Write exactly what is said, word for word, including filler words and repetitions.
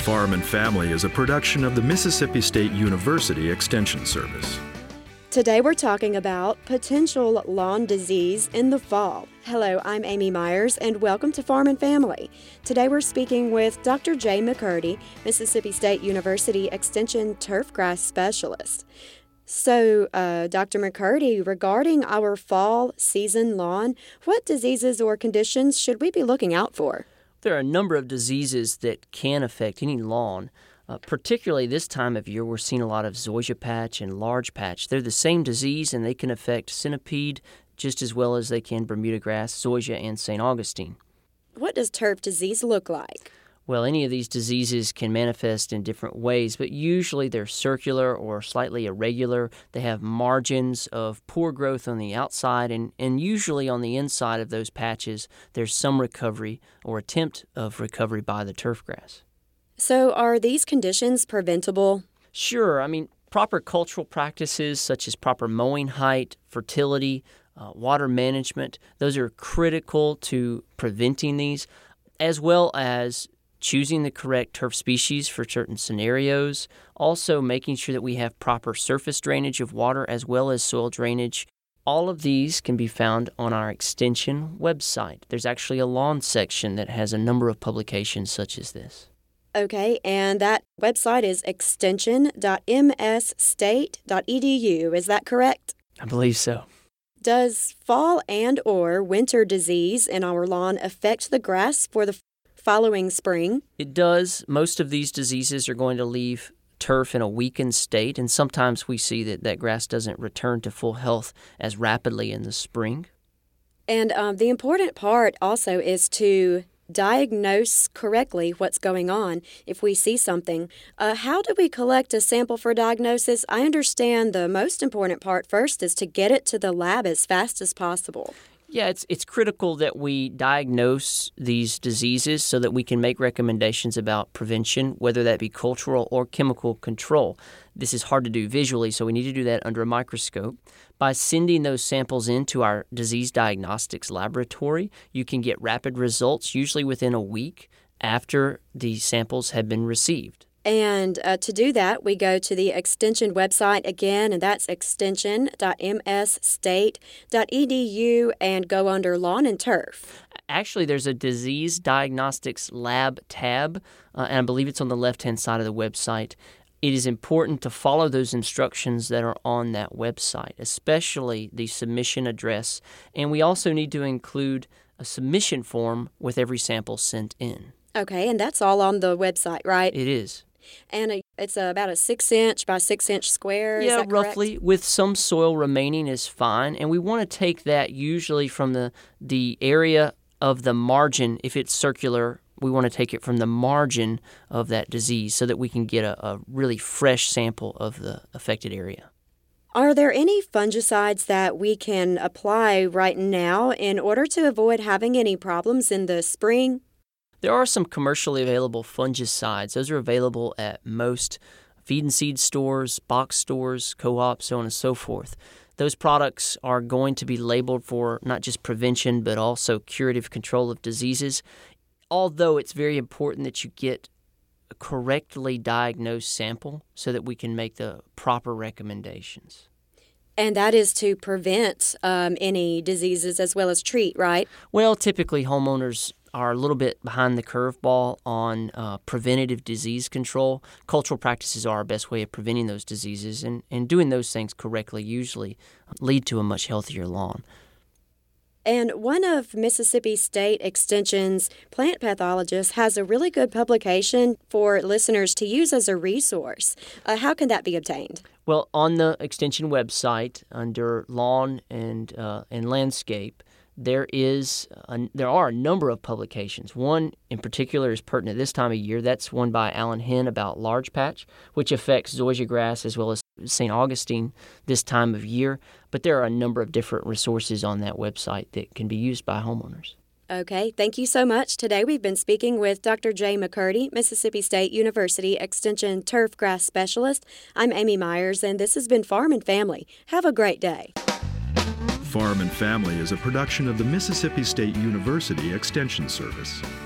Farm and Family is a production of the Mississippi State University Extension Service. Today we're talking about potential lawn disease in the fall. Hello, I'm Amy Myers, and welcome to Farm and Family. Today we're speaking with Doctor Jay McCurdy, Mississippi State University Extension Turfgrass Specialist. So, uh, Doctor McCurdy, regarding our fall season lawn, what diseases or conditions should we be looking out for? There are a number of diseases that can affect any lawn. Uh, particularly this time of year, we're seeing a lot of zoysia patch and large patch. They're the same disease, and they can affect centipede just as well as they can Bermuda grass, zoysia, and Saint Augustine. What does turf disease look like? Well, any of these diseases can manifest in different ways, but usually they're circular or slightly irregular. They have margins of poor growth on the outside, and, and usually on the inside of those patches, there's some recovery or attempt of recovery by the turf grass. So are these conditions preventable? Sure. I mean, proper cultural practices such as proper mowing height, fertility, uh, water management, those are critical to preventing these, as well as choosing the correct turf species for certain scenarios, also making sure that we have proper surface drainage of water as well as soil drainage. All of these can be found on our Extension website. There's actually a lawn section that has a number of publications such as this. Okay, and that website is extension dot m s state dot e d u. Is that correct? I believe so. Does fall and or winter disease in our lawn affect the grass for the following spring? It does. Most of these diseases are going to leave turf in a weakened state, and sometimes we see that that grass doesn't return to full health as rapidly in the spring. And um, the important part also is to diagnose correctly what's going on if we see something. Uh, how do we collect a sample for diagnosis? I understand the most important part first is to get it to the lab as fast as possible. Yeah, it's it's critical that we diagnose these diseases so that we can make recommendations about prevention, whether that be cultural or chemical control. This is hard to do visually, so we need to do that under a microscope. By sending those samples into our disease diagnostics laboratory, you can get rapid results, usually within a week after the samples have been received. And uh, to do that, we go to the Extension website again, and that's extension dot m s state dot e d u, and go under Lawn and Turf. Actually, there's a Disease Diagnostics Lab tab, uh, and I believe it's on the left-hand side of the website. It is important to follow those instructions that are on that website, especially the submission address. And we also need to include a submission form with every sample sent in. Okay, and that's all on the website, right? It is. And a, it's a, about a six-inch by six-inch square, Yeah, is that roughly, correct? with some soil remaining is fine. And we want to take that usually from the, the area of the margin. If it's circular, we want to take it from the margin of that disease so that we can get a, a really fresh sample of the affected area. Are there any fungicides that we can apply right now in order to avoid having any problems in the spring? There are some commercially available fungicides. Those are available at most feed and seed stores, box stores, co-ops, so on and so forth. Those products are going to be labeled for not just prevention, but also curative control of diseases, although it's very important that you get a correctly diagnosed sample so that we can make the proper recommendations. And that is to prevent um, any diseases as well as treat, right? Well, typically homeowners are a little bit behind the curveball on uh, preventative disease control. Cultural practices are our best way of preventing those diseases, and, and doing those things correctly usually lead to a much healthier lawn. And one of Mississippi State Extension's plant pathologists has a really good publication for listeners to use as a resource. Uh, how can that be obtained? Well, on the Extension website, under Lawn and uh, and Landscape, there is a, there are a number of publications. One in particular is pertinent this time of year. That's one by Alan Henn about large patch, which affects zoysia grass as well as Saint Augustine this time of year. But there are a number of different resources on that website that can be used by homeowners. Okay, thank you so much. Today we've been speaking with Doctor Jay McCurdy, Mississippi State University Extension Turfgrass Specialist. I'm Amy Myers, and this has been Farm and Family. Have a great day. Farm and Family is a production of the Mississippi State University Extension Service.